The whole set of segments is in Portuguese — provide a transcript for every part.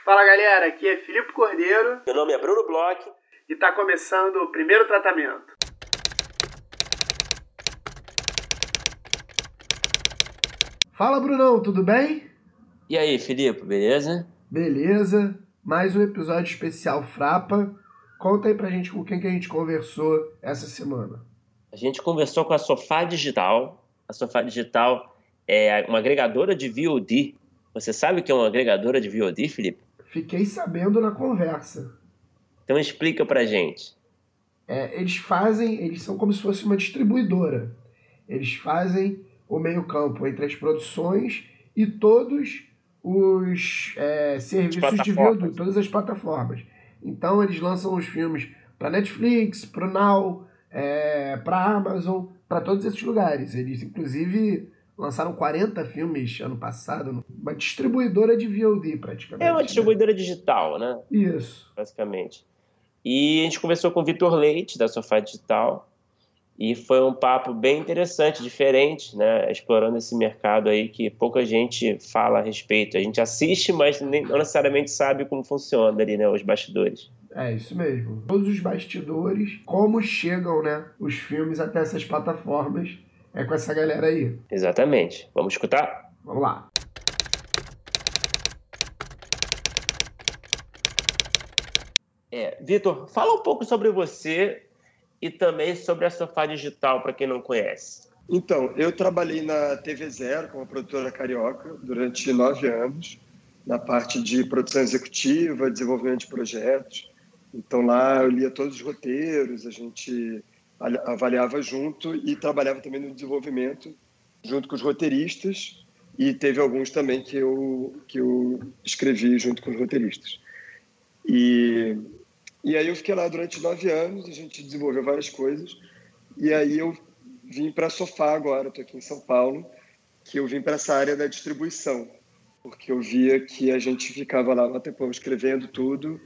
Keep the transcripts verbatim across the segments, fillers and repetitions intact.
Fala galera, aqui é Filipe Cordeiro. Meu nome é Bruno Bloch. E tá começando o primeiro tratamento. Fala Brunão, tudo bem? E aí, Filipe, beleza? Beleza, mais um episódio especial Frapa. Conta aí pra gente com quem que a gente conversou essa semana. A gente conversou com a Sofá Digital. A Sofá Digital é uma agregadora de V O D. Você sabe o que é uma agregadora de V O D, Filipe? Fiquei sabendo na conversa. Então explica pra gente. É, eles fazem, eles são como se fosse uma distribuidora. Eles fazem o meio-campo entre as produções e todos os é, serviços de V O D, todas as plataformas. Então eles lançam os filmes para Netflix, para o Now, é, para Amazon, para todos esses lugares. Eles inclusive lançaram quarenta filmes ano passado, uma distribuidora de V O D praticamente. É uma distribuidora né? digital, né? Isso. Basicamente. E a gente conversou com o Vitor Leite, da Sofá Digital, e foi um papo bem interessante, diferente, né? Explorando esse mercado aí que pouca gente fala a respeito. A gente assiste, mas nem, não necessariamente sabe como funciona ali, né? Os bastidores. É isso mesmo. Todos os bastidores, como chegam, né? Os filmes até essas plataformas, é com essa galera aí. Exatamente. Vamos escutar? Vamos lá. É, Vitor, fala um pouco sobre você e também sobre a Sofá Digital, para quem não conhece. Então, eu trabalhei na T V Zero, como produtora carioca, durante nove anos, na parte de produção executiva, desenvolvimento de projetos. Então, lá eu lia todos os roteiros, a gente avaliava junto e trabalhava também no desenvolvimento junto com os roteiristas, e teve alguns também que eu, que eu escrevi junto com os roteiristas. E, e aí eu fiquei lá durante nove anos, a gente desenvolveu várias coisas, e aí eu vim para a Sofá agora, estou aqui em São Paulo, que eu vim para essa área da distribuição, porque eu via que a gente ficava lá um tempão escrevendo tudo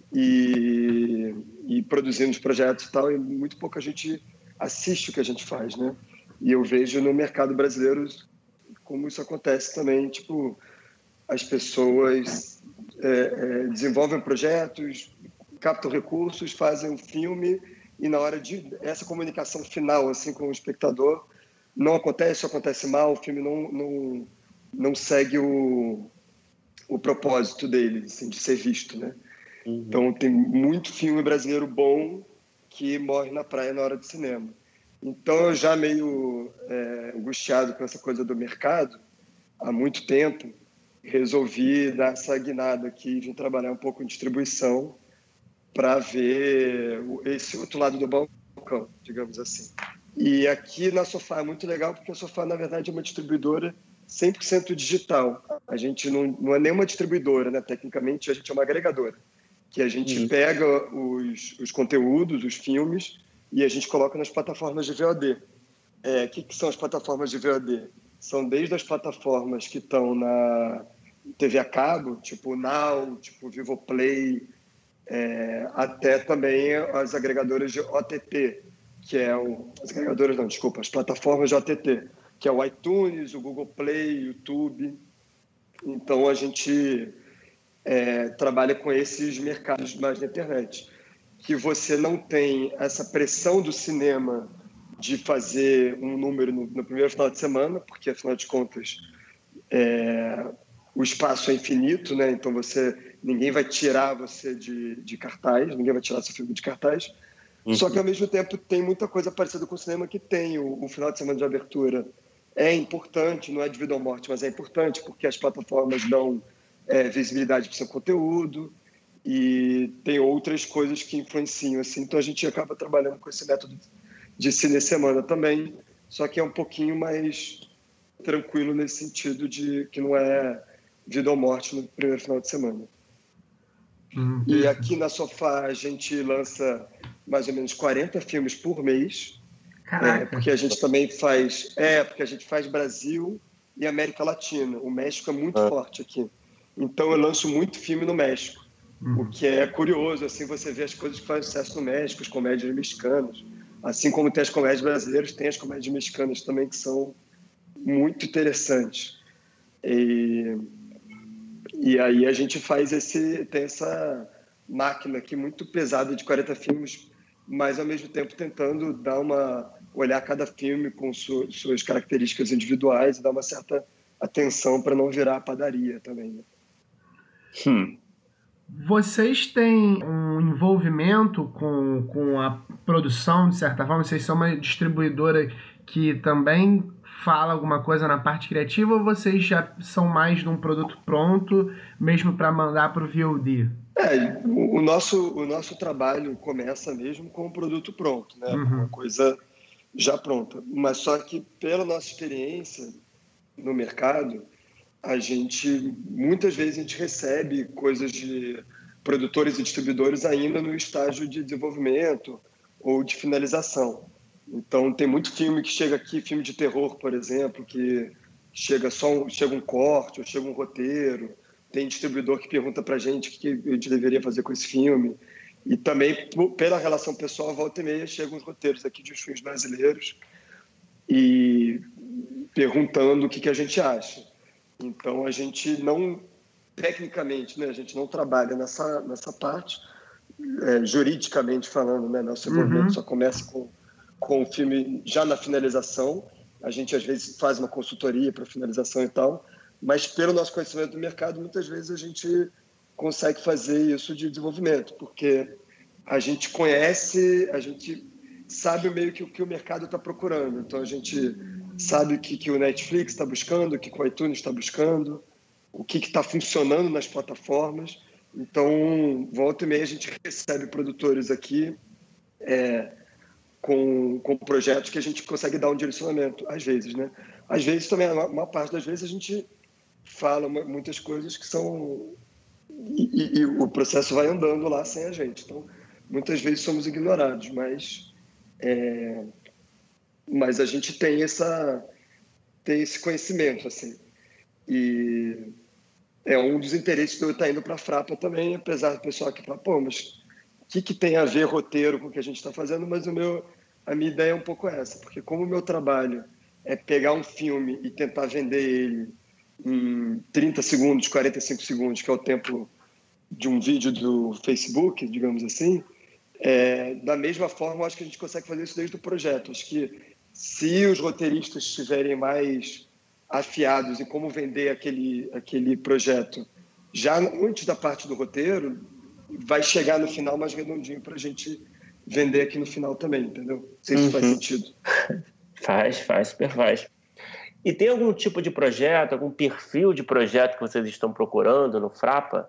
e, e produzindo os projetos e tal, e muito pouca gente assiste o que a gente faz, né? E eu vejo no mercado brasileiro como isso acontece também, tipo, as pessoas é, é, desenvolvem projetos, captam recursos, fazem um filme, e na hora de essa comunicação final assim com o espectador não acontece, acontece mal, o filme não não, não segue o, o propósito dele, assim, de ser visto, né? Uhum. Então tem muito filme brasileiro bom que morre na praia na hora do cinema. Então eu já meio é, angustiado com essa coisa do mercado há muito tempo, resolvi dar essa guinada aqui e vim trabalhar um pouco em distribuição para ver esse outro lado do balcão, digamos assim. E aqui na Sofá é muito legal, porque a Sofá, na verdade, é uma distribuidora cem por cento digital. A gente não, não é nem uma distribuidora, né? Tecnicamente, a gente é uma agregadora, que a gente uhum. pega os, os conteúdos, os filmes, e a gente coloca nas plataformas de V O D. É, o que, que são as plataformas de V O D? São desde as plataformas que estão na T V a cabo, tipo Now, tipo Vivoplay, É, até também as agregadoras de O T T, que é o... As agregadoras não, desculpa, as plataformas de O T T, que é o iTunes, o Google Play, o YouTube. Então, a gente é, trabalha com esses mercados mais na internet, que você não tem essa pressão do cinema de fazer um número no, no primeiro final de semana, porque, afinal de contas, é, o espaço é infinito, né? Então, você... ninguém vai tirar você de, de cartaz, ninguém vai tirar seu filme de cartaz. Uhum. Só que, ao mesmo tempo, tem muita coisa parecida com o cinema que tem. O, o final de semana de abertura é importante, não é de vida ou morte, mas é importante porque as plataformas dão é, visibilidade para o seu conteúdo e tem outras coisas que influenciam. Assim. Então, a gente acaba trabalhando com esse método de cine semana também, só que é um pouquinho mais tranquilo nesse sentido de que não é vida ou morte no primeiro final de semana. Uhum. E aqui na Sofá a gente lança mais ou menos quarenta filmes por mês. Caraca. É, porque a gente também faz, é, porque a gente faz Brasil e América Latina. O México é muito ah. forte aqui. Então eu lanço muito filme no México, uhum. o que é curioso, assim, você vê as coisas que fazem sucesso no México, as comédias mexicanas, assim como tem as comédias brasileiras, tem as comédias mexicanas também que são muito interessantes. E E aí a gente faz esse, tem essa máquina aqui muito pesada de quarenta filmes, mas ao mesmo tempo tentando dar uma, olhar cada filme com su, suas características individuais e dar uma certa atenção para não virar padaria também. Né? Hum. Vocês têm um envolvimento com, com a produção, de certa forma? Vocês são uma distribuidora que também fala alguma coisa na parte criativa, ou vocês já são mais de um produto pronto, mesmo para mandar para o V O D? É, o, o, nosso, o nosso trabalho começa mesmo com o produto pronto, né? Uhum. Uma coisa já pronta. Mas só que, pela nossa experiência no mercado, a gente, muitas vezes a gente recebe coisas de produtores e distribuidores ainda no estágio de desenvolvimento ou de finalização. Então, tem muito filme que chega aqui, filme de terror, por exemplo, que chega só um, chega um corte ou chega um roteiro. Tem distribuidor que pergunta para a gente o que a gente deveria fazer com esse filme. E também, pela relação pessoal, volta e meia, chegam os roteiros aqui de filmes brasileiros e perguntando o que a gente acha. Então, a gente não, tecnicamente, né, a gente não trabalha nessa, nessa parte, é, juridicamente falando, né, nosso envolvimento Uhum. só começa com, com o filme já na finalização. A gente, às vezes, faz uma consultoria para finalização e tal, mas pelo nosso conhecimento do mercado, muitas vezes a gente consegue fazer isso de desenvolvimento, porque a gente conhece, a gente sabe meio que o que o mercado está procurando. Então, a gente sabe o que, que o Netflix está buscando, o que, que o iTunes está buscando, o que está funcionando nas plataformas. Então, volta e meia, a gente recebe produtores aqui é, com, com projetos que a gente consegue dar um direcionamento, às vezes, né? Às vezes também, a maior parte das vezes, a gente fala muitas coisas que são... E, e, e o processo vai andando lá sem a gente. Então, muitas vezes somos ignorados, mas... É, mas a gente tem, essa, tem esse conhecimento, assim. E é um dos interesses de eu estar indo para a Frapa também, apesar do pessoal aqui falar, pô, mas o que, que tem a ver roteiro com o que a gente está fazendo? Mas o meu, a minha ideia é um pouco essa, porque como o meu trabalho é pegar um filme e tentar vender ele em trinta segundos, quarenta e cinco segundos, que é o tempo de um vídeo do Facebook, digamos assim, é, da mesma forma, eu acho que a gente consegue fazer isso desde o projeto. Acho que se os roteiristas estiverem mais afiados em como vender aquele, aquele projeto já antes da parte do roteiro, vai chegar no final mais redondinho para a gente vender aqui no final também, entendeu? Não sei se uhum. faz sentido. Faz, faz, super faz. E tem algum tipo de projeto, algum perfil de projeto que vocês estão procurando no Frapa?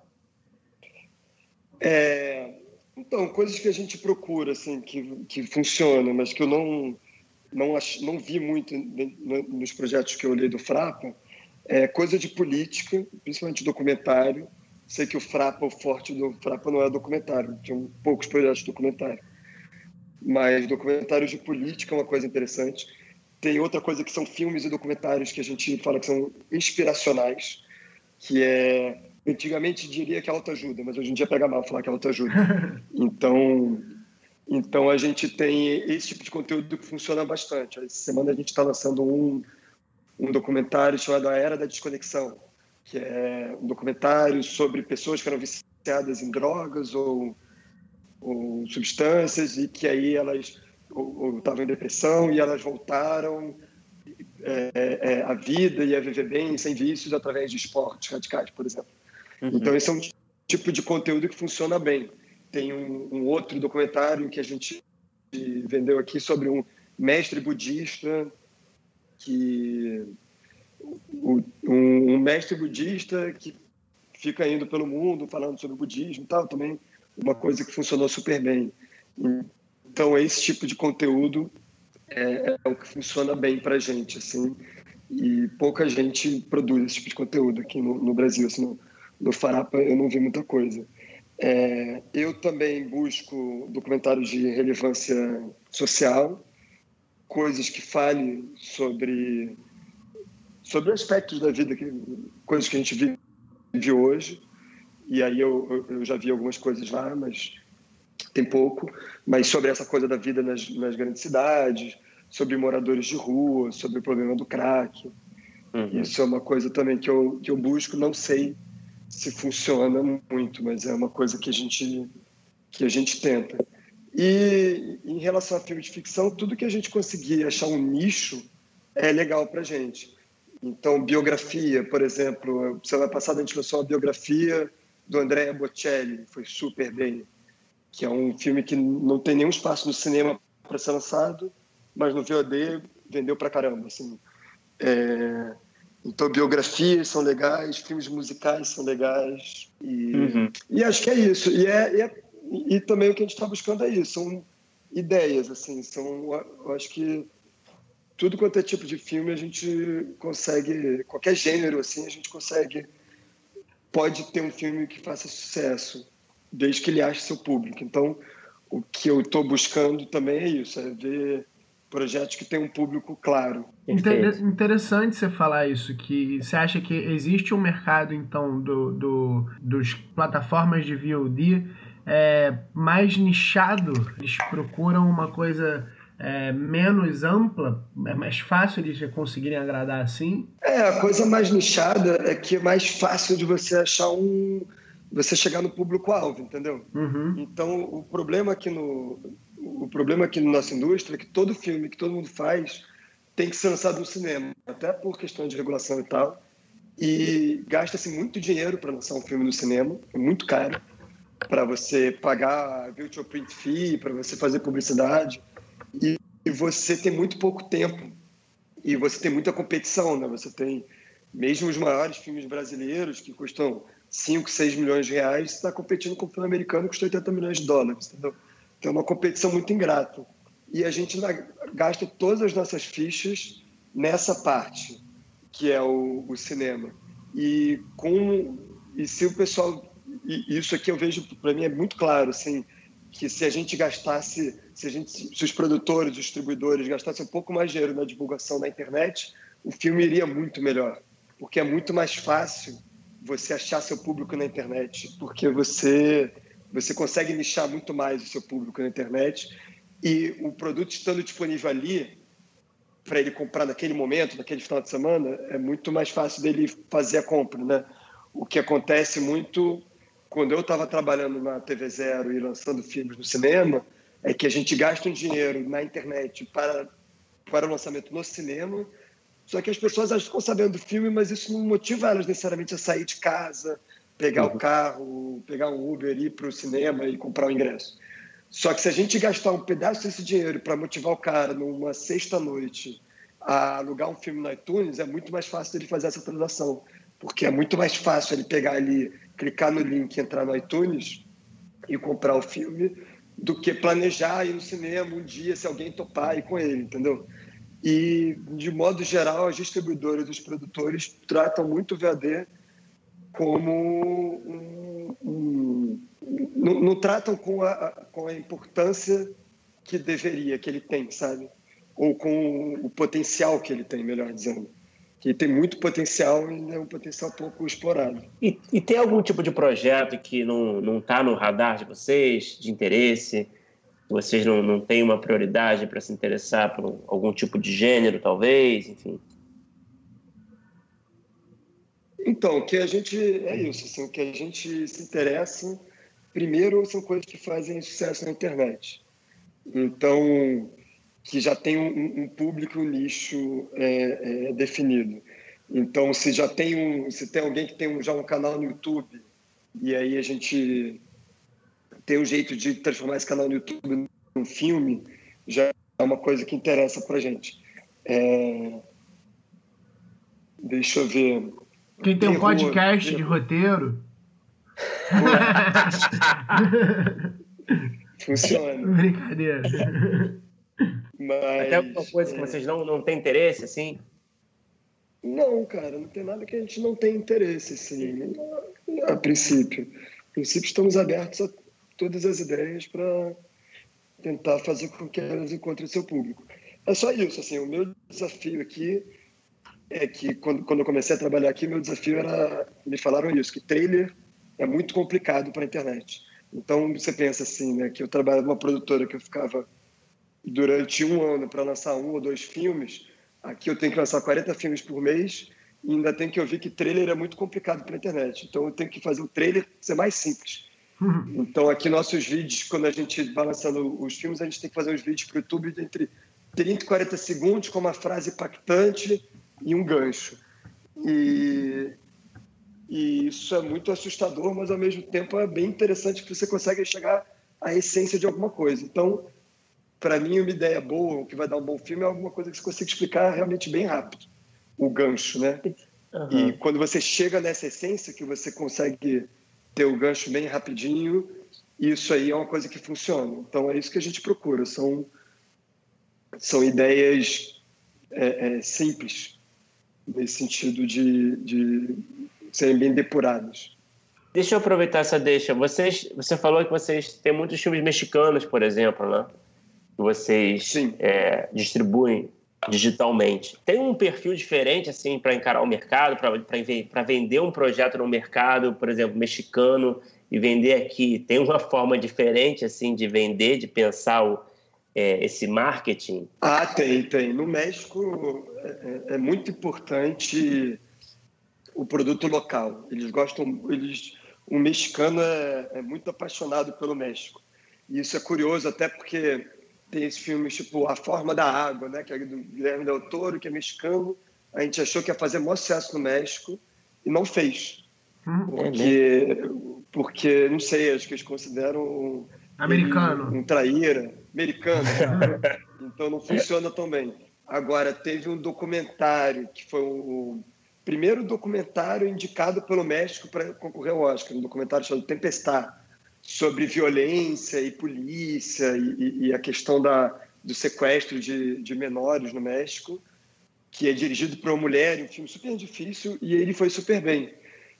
É, então, coisas que a gente procura, assim, que, que funcionam, mas que eu não, não, ach, não vi muito nos projetos que eu olhei do Frapa, é coisa de política, principalmente documentário. Sei que o Frapa, o forte do Frapa não é documentário, tinha poucos projetos de documentário. Mas documentários de política é uma coisa interessante. Tem outra coisa que são filmes e documentários que a gente fala que são inspiracionais, que é... Antigamente diria que é autoajuda, mas hoje em dia pega mal falar que é autoajuda. Então, então a gente tem esse tipo de conteúdo que funciona bastante. Essa semana a gente está lançando um, um documentário chamado A Era da Desconexão, que é um documentário sobre pessoas que eram viciadas em drogas ou, ou substâncias e que aí elas estavam em depressão e elas voltaram é, é, à vida e a viver bem, sem vícios, através de esportes radicais, por exemplo. Uhum. Então, esse é um tipo de conteúdo que funciona bem. Tem um, um outro documentário que a gente vendeu aqui sobre um mestre budista que... Um, um mestre budista que fica indo pelo mundo falando sobre o budismo e tal, também uma coisa que funcionou super bem. Então, esse tipo de conteúdo é, é o que funciona bem para a gente, assim, e pouca gente produz esse tipo de conteúdo aqui no, no Brasil, assim, no, no Frapa eu não vi muita coisa. É, eu também busco documentários de relevância social, coisas que falem sobre, sobre aspectos da vida, que, coisas que a gente vive, vive hoje, e aí eu, eu já vi algumas coisas lá, mas tem pouco, mas sobre essa coisa da vida nas, nas grandes cidades, sobre moradores de rua, sobre o problema do crack. Uhum. Isso é uma coisa também que eu, que eu busco, não sei se funciona muito, mas é uma coisa que a gente, que a gente tenta. E em relação a filme de ficção, tudo que a gente conseguir achar um nicho é legal para a gente. Então, biografia, por exemplo, semana passada a gente lançou uma biografia do Andrea Bocelli, foi super bem, que é um filme que não tem nenhum espaço no cinema para ser lançado, mas no V O D vendeu pra caramba, assim. É... Então, biografias são legais, filmes musicais são legais, e, Uhum. e acho que é isso. E, é, e, é, e também o que a gente está buscando é isso, são ideias, assim, são, eu acho que tudo quanto é tipo de filme a gente consegue, qualquer gênero, assim, a gente consegue, pode ter um filme que faça sucesso, desde que ele ache seu público. Então, o que eu estou buscando também é isso, é ver projetos que têm um público claro. Inter- interessante você falar isso, que você acha que existe um mercado, então, do, do, dos plataformas de V O D é, mais nichado, eles procuram uma coisa é, menos ampla, é mais fácil eles conseguirem agradar assim? É, a coisa mais nichada é que é mais fácil de você achar um... você chegar no público-alvo, entendeu? Uhum. Então, o problema aqui no o problema aqui na nossa indústria é que todo filme que todo mundo faz tem que ser lançado no cinema, até por questão de regulação e tal. E gasta-se muito dinheiro para lançar um filme no cinema, é muito caro, para você pagar a virtual print fee, para você fazer publicidade. E, e você tem muito pouco tempo. E você tem muita competição, né? Você tem, mesmo os maiores filmes brasileiros, que custam cinco, seis milhões de reais, você está competindo com um filme americano que custa oitenta milhões de dólares, entendeu? Então é uma competição muito ingrata. E a gente gasta todas as nossas fichas nessa parte, que é o, o cinema. E, com, e se o pessoal... E isso aqui eu vejo, para mim é muito claro, assim, que se a gente gastasse, se, a gente, se os produtores, os distribuidores gastassem um pouco mais de dinheiro na divulgação na internet, o filme iria muito melhor. Porque é muito mais fácil você achar seu público na internet, porque você... você consegue nichar muito mais o seu público na internet e o produto estando disponível ali para ele comprar naquele momento, naquele final de semana, é muito mais fácil dele fazer a compra, né? O que acontece muito quando eu estava trabalhando na T V Zero e lançando filmes no cinema é que a gente gasta um dinheiro na internet para, para o lançamento no cinema, só que as pessoas elas ficam sabendo do filme, mas isso não motiva elas necessariamente a sair de casa, pegar uhum. o carro, pegar um Uber, ir para o cinema e comprar o ingresso. Só que se a gente gastar um pedaço desse dinheiro para motivar o cara numa sexta-noite a alugar um filme no iTunes, é muito mais fácil ele fazer essa transação, porque é muito mais fácil ele pegar ali, clicar no link, entrar no iTunes e comprar o filme, do que planejar ir no cinema um dia, se alguém topar, ir com ele, entendeu? E, de modo geral, as distribuidoras e os produtores tratam muito o V A D como um, um, não, não tratam com a, com a importância que deveria, que ele tem, sabe? Ou com o potencial que ele tem, melhor dizendo. Que ele tem muito potencial e é um potencial pouco explorado. E, e tem algum tipo de projeto que não está no radar de vocês, de interesse? Vocês não, não têm uma prioridade para se interessar por algum tipo de gênero, talvez? Enfim. Então, o que a gente... É isso, assim, o que a gente se interessa, primeiro, são coisas que fazem sucesso na internet. Então, que já tem um, um público, um nicho é, é, definido. Então, se já tem um... Se tem alguém que tem um, já um canal no YouTube, e aí a gente tem um jeito de transformar esse canal no YouTube num filme, já é uma coisa que interessa pra gente. É... Deixa eu ver... Quem tem um podcast terror. de roteiro. Funciona. Brincadeira. Mas, até alguma coisa é... que vocês não, não têm interesse, assim? Não, cara, não tem nada que a gente não tenha interesse, assim, a princípio. A princípio, estamos abertos a todas as ideias para tentar fazer com que elas encontrem seu público. É só isso, assim, o meu desafio aqui é que quando, quando eu comecei a trabalhar aqui, meu desafio era, me falaram isso, que trailer é muito complicado para a internet. Então, você pensa assim, né, que eu trabalho numa produtora que eu ficava durante um ano para lançar um ou dois filmes, aqui eu tenho que lançar quarenta filmes por mês e ainda tenho que ouvir que trailer é muito complicado para a internet. Então, eu tenho que fazer o trailer ser mais simples. Então, aqui nossos vídeos, quando a gente vai lançando os filmes, a gente tem que fazer uns vídeos para o YouTube de entre trinta e quarenta segundos, com uma frase impactante e um gancho. E, e isso é muito assustador, mas ao mesmo tempo é bem interessante que você consegue chegar à essência de alguma coisa. Então, para mim, uma ideia boa, o que vai dar um bom filme, é alguma coisa que você consiga explicar realmente bem rápido. O gancho, né? Uhum. E quando você chega nessa essência, que você consegue ter o gancho bem rapidinho, isso aí é uma coisa que funciona. Então, é isso que a gente procura. São, são ideias é, é, simples, nesse sentido de, de serem bem depuradas. Deixa eu aproveitar essa deixa. Vocês, você falou que vocês têm muitos filmes mexicanos, por exemplo, né? Que vocês é, distribuem digitalmente. Tem um perfil diferente assim para encarar o mercado, para vender um projeto no mercado, por exemplo, mexicano, e vender aqui? Tem uma forma diferente assim de vender, de pensar o, é, esse marketing? Ah, tem, tem. No México é, é muito importante o produto local. Eles gostam, eles, o mexicano é, é muito apaixonado pelo México. E isso é curioso até porque tem esses filmes tipo A Forma da Água, né, que é do Guilherme Del Toro, que é mexicano. A gente achou que ia fazer maior sucesso no México e não fez. Porque, porque não sei, acho que eles consideram americano. Um, um traíra. Americano, cara. Então não funciona tão bem. Agora, teve um documentário que foi o primeiro documentário indicado pelo México para concorrer ao Oscar, um documentário chamado Tempestade, sobre violência e polícia e, e a questão da, do sequestro de, de menores no México, que é dirigido por uma mulher, um filme super difícil, e ele foi super bem.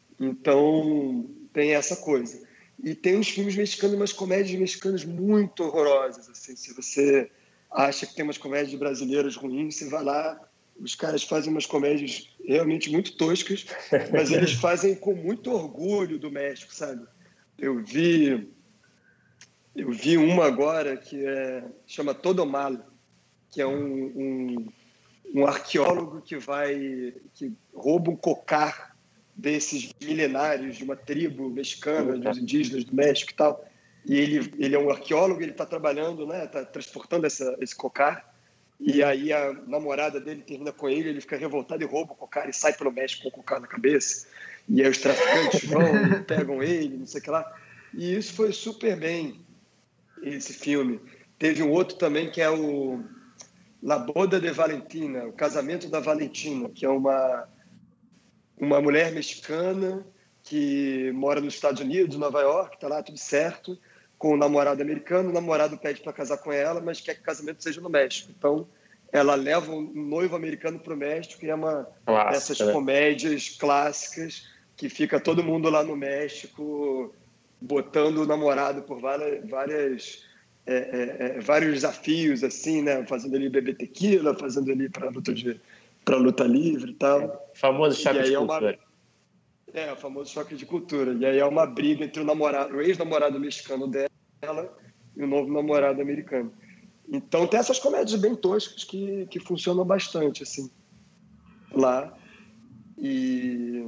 Então, tem essa coisa. E tem uns filmes mexicanos, umas comédias mexicanas muito horrorosas. Assim, se você acha que tem umas comédias brasileiras ruins, você vai lá, os caras fazem umas comédias realmente muito toscas, mas eles fazem com muito orgulho do México, sabe? Eu vi, eu vi uma agora que é, chama Todo Mal, que é um, um, um arqueólogo que vai, que rouba um cocar desses milenários de uma tribo mexicana, dos indígenas do México e tal. E ele, ele é um arqueólogo, ele está trabalhando, né, está transportando essa, esse cocar. E aí a namorada dele termina com ele, ele fica revoltado e rouba o cocar e sai pelo México com o cocar na cabeça. E aí os traficantes vão e pegam ele, não sei o que lá. E isso foi super bem, esse filme. Teve um outro também que é o La Boda de Valentina, o Casamento da Valentina, que é uma, uma mulher mexicana que mora nos Estados Unidos, Nova York, está lá tudo certo, com um namorado americano. O namorado pede para casar com ela, mas quer que o casamento seja no México. Então, ela leva um noivo americano para o México e é uma dessas né? comédias clássicas que fica todo mundo lá no México botando o namorado por várias, várias é, é, é, vários desafios, assim, né? Fazendo ele beber tequila, fazendo ele para luta de para luta livre e tal. É, famoso choque de cultura. É, uma, é, o famoso choque de cultura. E aí é uma briga entre o namorado, o ex-namorado mexicano dela e o novo namorado americano. Então tem essas comédias bem toscas que, que funcionam bastante, assim, lá. E...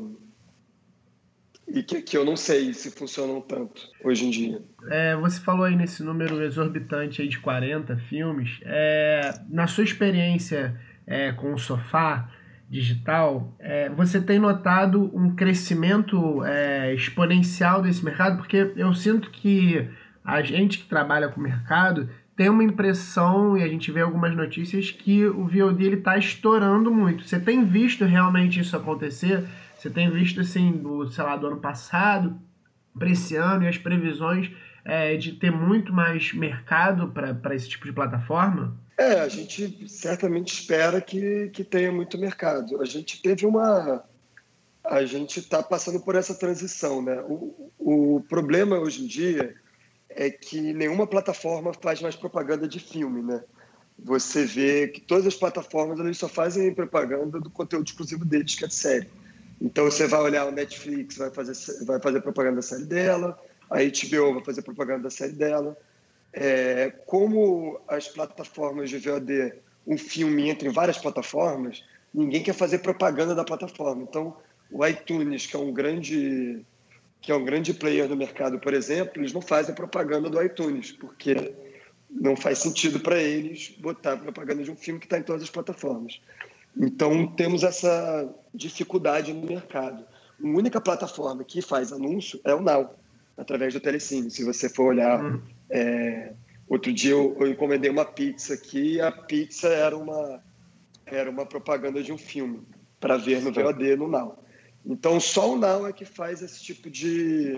e que, que eu não sei se funcionam tanto hoje em dia. É, você falou aí nesse número exorbitante aí de quarenta filmes. É, na sua experiência é, com o Sofá digital, é, você tem notado um crescimento é, exponencial desse mercado? Porque eu sinto que a gente que trabalha com o mercado tem uma impressão, e a gente vê algumas notícias, que o V O D está estourando muito. Você tem visto realmente isso acontecer? Você tem visto, assim, do, sei lá, do ano passado para esse ano e as previsões é, de ter muito mais mercado para esse tipo de plataforma? É, a gente certamente espera que, que tenha muito mercado. A gente teve uma... A gente está passando por essa transição, né? O, o problema hoje em dia é que nenhuma plataforma faz mais propaganda de filme, né? Você vê que todas as plataformas eles só fazem propaganda do conteúdo exclusivo deles, que é de série. Então, você vai olhar o Netflix, vai fazer, vai fazer propaganda da série dela, a H B O vai fazer propaganda da série dela. É, como as plataformas de V O D, um filme entra em várias plataformas, ninguém quer fazer propaganda da plataforma. Então, o iTunes, que é um grande, que é um grande player do mercado, por exemplo, eles não fazem propaganda do iTunes, porque não faz sentido para eles botar propaganda de um filme que está em todas as plataformas. Então, temos essa dificuldade no mercado. A única plataforma que faz anúncio é o Now, através do Telecine. Se você for olhar... Uhum. É... Outro dia eu, eu encomendei uma pizza aqui e a pizza era uma, era uma propaganda de um filme para ver no V O D, no Now. Então, só o Now é que faz esse tipo de,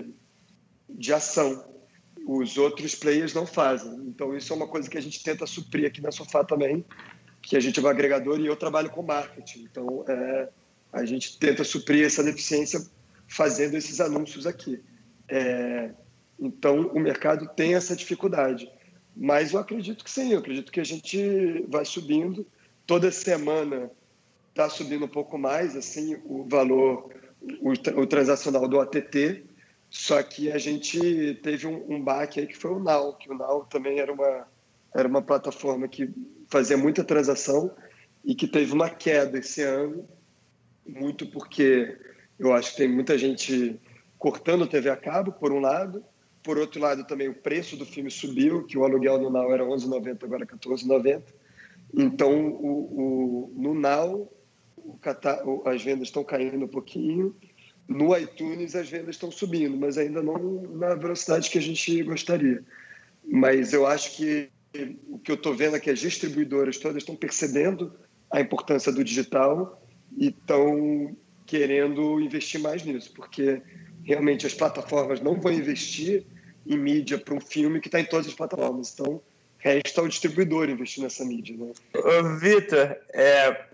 de ação. Os outros players não fazem. Então, isso é uma coisa que a gente tenta suprir aqui na Sofá também, que a gente é um agregador e eu trabalho com marketing. Então, é, a gente tenta suprir essa deficiência fazendo esses anúncios aqui. É, então, o mercado tem essa dificuldade. Mas eu acredito que sim, eu acredito que a gente vai subindo. Toda semana está subindo um pouco mais assim, o valor, o, o transacional do A T T, só que a gente teve um, um baque aí que foi o Now, que o Now também era uma, era uma plataforma que fazia muita transação e que teve uma queda esse ano, muito porque eu acho que tem muita gente cortando T V a cabo, por um lado. Por outro lado, também o preço do filme subiu, que o aluguel no Now era onze reais e noventa centavos, agora é quatorze reais e noventa centavos. Então, o, o, no Now, o cata, as vendas estão caindo um pouquinho. No iTunes, as vendas estão subindo, mas ainda não na velocidade que a gente gostaria. Mas eu acho que o que eu estou vendo é que as distribuidoras todas estão percebendo a importância do digital e estão querendo investir mais nisso, porque realmente as plataformas não vão investir em mídia para um filme que está em todas as plataformas. Então, resta ao distribuidor investir nessa mídia, né? Ô, Vitor, é... é.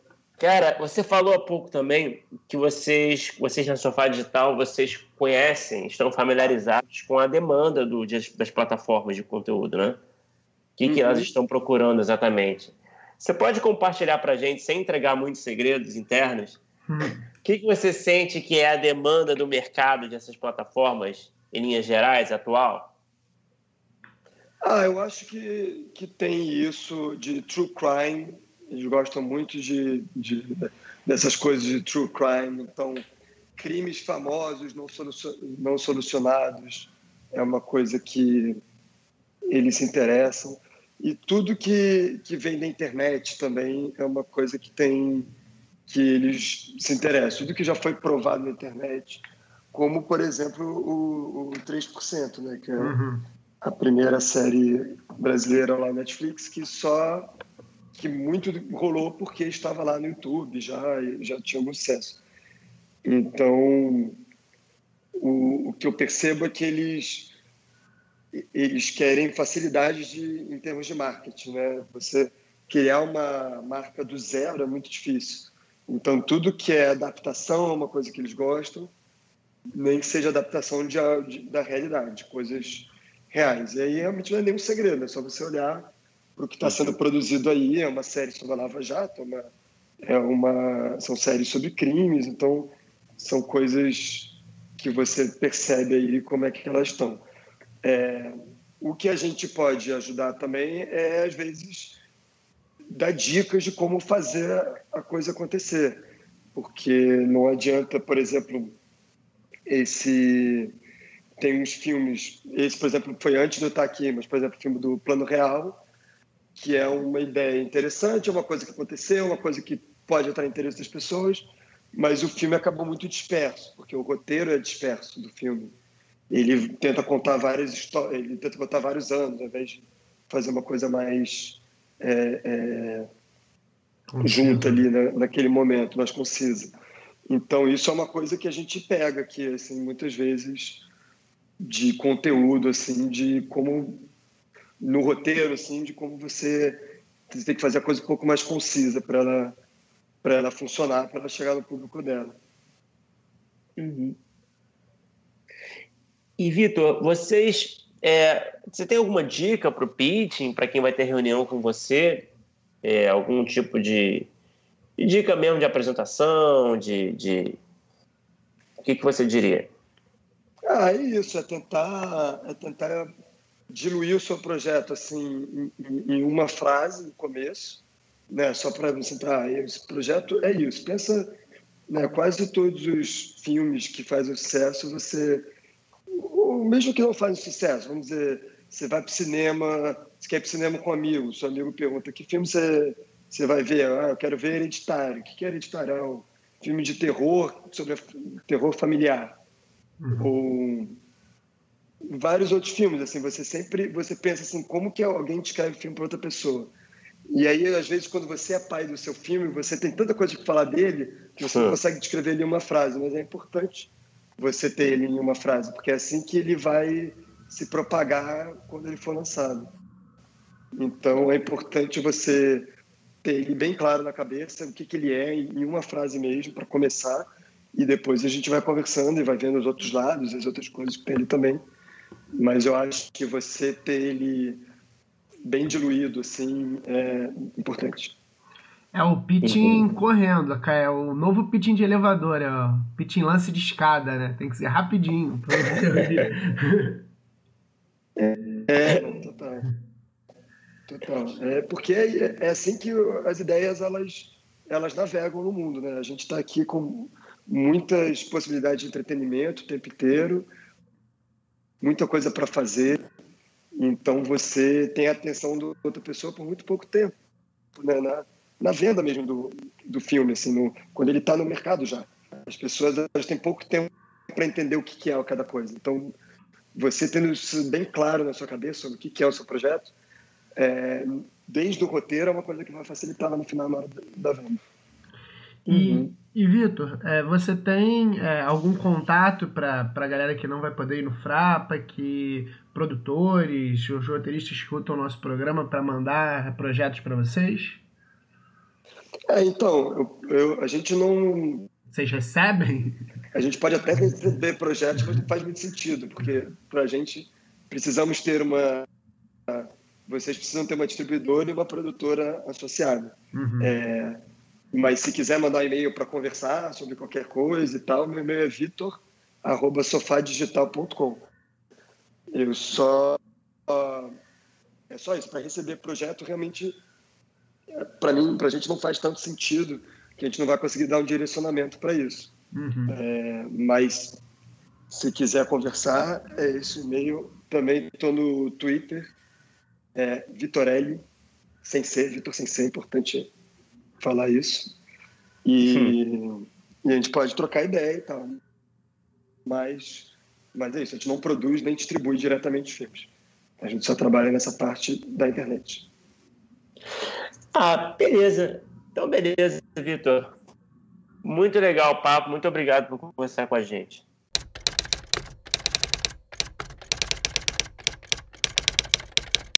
cara, você falou há pouco também que vocês, vocês na Sofá Digital, vocês conhecem, estão familiarizados com a demanda do, das plataformas de conteúdo, né? O que, uhum. que elas estão procurando exatamente? Você pode compartilhar para a gente, sem entregar muitos segredos internos, uhum. o que, que você sente que é a demanda do mercado dessas plataformas, em linhas gerais, atual? Ah, eu acho que, que tem isso de true crime. Eles gostam muito de, de, dessas coisas de true crime. Então, crimes famosos não, solucion, não solucionados é uma coisa que eles se interessam. E tudo que, que vem da internet também é uma coisa que tem que eles se interessam. Tudo que já foi provado na internet, como, por exemplo, o, o três por cento, né? Que é uhum. a primeira série brasileira lá na Netflix, que só que muito rolou porque estava lá no YouTube, já, já tinha um sucesso. Então, o, o que eu percebo é que eles, eles querem facilidades de, em termos de marketing, né? Você criar uma marca do zero é muito difícil. Então, tudo que é adaptação é uma coisa que eles gostam, nem que seja adaptação de, de, da realidade, coisas reais. E aí, realmente, não é nenhum segredo, é só você olhar para o que está sendo produzido aí. É uma série sobre a Lava Jato, é uma, é uma, são séries sobre crimes, então são coisas que você percebe aí como é que elas estão. É, o que a gente pode ajudar também é, às vezes, dar dicas de como fazer a coisa acontecer, porque não adianta, por exemplo, esse... Tem uns filmes, esse, por exemplo, foi antes de eu estar aqui, mas, por exemplo, o filme do Plano Real, que é uma ideia interessante, é uma coisa que aconteceu, uma coisa que pode atrair interesse das pessoas, mas o filme acabou muito disperso, porque o roteiro é disperso do filme. Ele tenta contar várias histórias, ele tenta contar vários anos, ao invés de fazer uma coisa mais é, é, junta ali, né, naquele momento, mais concisa. Então, isso é uma coisa que a gente pega aqui, assim, muitas vezes, de conteúdo, assim, de como, no roteiro, assim, de como você, você tem que fazer a coisa um pouco mais concisa para ela, para ela funcionar, para ela chegar no público dela. Uhum. E, Vitor, vocês, é, você tem alguma dica para o pitching, para quem vai ter reunião com você? É, algum tipo de, de dica mesmo de apresentação, de... de... O que, que você diria? Ah, é isso, é tentar, é tentar diluir o seu projeto assim, em, em uma frase no começo, né, só para me centrar, esse projeto é isso. Pensa, né, quase todos os filmes que fazem sucesso, você, ou mesmo que não fazem sucesso, vamos dizer, você vai para o cinema, você quer ir para o cinema com um amigo, seu amigo pergunta, que filme você, você vai ver? Ah, eu quero ver Hereditário. O que é Hereditário? É um filme de terror, sobre terror familiar. Uhum. Ou vários outros filmes, assim, você sempre você pensa assim, como que alguém descreve filme para outra pessoa? E aí, às vezes, quando você é pai do seu filme, você tem tanta coisa para falar dele que você não consegue descrever ele em uma frase, mas é importante você ter ele em uma frase, porque é assim que ele vai se propagar quando ele for lançado. Então, é importante você ter ele bem claro na cabeça, o que, que ele é, em uma frase mesmo, para começar, e depois a gente vai conversando e vai vendo os outros lados, as outras coisas que tem ele também. Mas eu acho que você ter ele bem diluído, assim, é importante. É o pitching uhum. correndo, cara. É o novo pitching de elevador, é o pitching lance de escada, né? Tem que ser rapidinho. é, não, total. Total. É porque é, é assim que as ideias, elas, elas navegam no mundo, né? A gente está aqui com muitas possibilidades de entretenimento o tempo inteiro, muita coisa para fazer. Então, você tem a atenção da outra pessoa por muito pouco tempo, né? Na, na venda mesmo do, do filme, assim, no, quando ele está no mercado já. As pessoas elas têm pouco tempo para entender o que, que é cada coisa. Então, você tendo isso bem claro na sua cabeça sobre o que, que é o seu projeto, é, desde o roteiro, é uma coisa que vai facilitar lá no final, na hora da venda. E, uhum. e Vitor, é, você tem é, algum contato para a galera que não vai poder ir no Frapa, que produtores, os roteiristas que escutam o nosso programa para mandar projetos para vocês? É, então, eu, eu, a gente não... Vocês recebem? A gente pode até receber projetos, mas não faz muito sentido, porque para a gente precisamos ter uma... Vocês precisam ter uma distribuidora e uma produtora associada. Uhum. É, mas se quiser mandar um e-mail para conversar sobre qualquer coisa e tal, meu e-mail é vitor arroba sofadigital ponto com. Eu só... É só isso, para receber projeto realmente... Para mim, para a gente não faz tanto sentido que a gente não vai conseguir dar um direcionamento para isso. Uhum. É, mas se quiser conversar, é esse e-mail. Também estou no Twitter, é Vitorelli, sem ser, Vitor sem ser, é importante falar isso. E, e a gente pode trocar ideia e tal. Mas, mas é isso, a gente não produz nem distribui diretamente filmes. A gente só trabalha nessa parte da internet. Ah, beleza. Então, beleza, Vitor. Muito legal o papo. Muito obrigado por conversar com a gente.